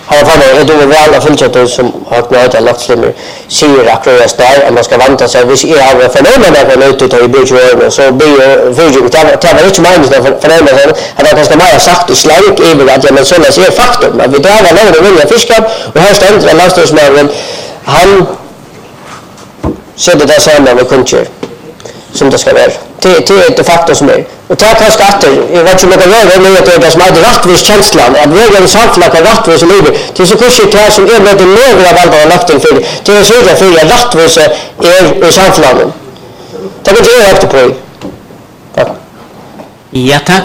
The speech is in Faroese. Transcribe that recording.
Här får det väl att följa som har knäat att lagt slimmer säger att det är att man ska vänta sig hvis är har förnämligt att man ute i budgeten så blir förjung det var inte minst förnämligt att det kanske mer sagt och slank i att jag men så är faktum att vi drar längre vilja fiska och här står landstingsmannen han sätter det samman med kuncher som det ska vara. Det är det faktum som är. Och det kanske att jag vet inte om jag kan göra det att det som är rättvis känslan att vi är en samflag av rättvis liv. Det är så kurset här som är med det några valda lagt till för det är så att för rättvis är i samflagen. Det vill jag efter på. Ja, tack.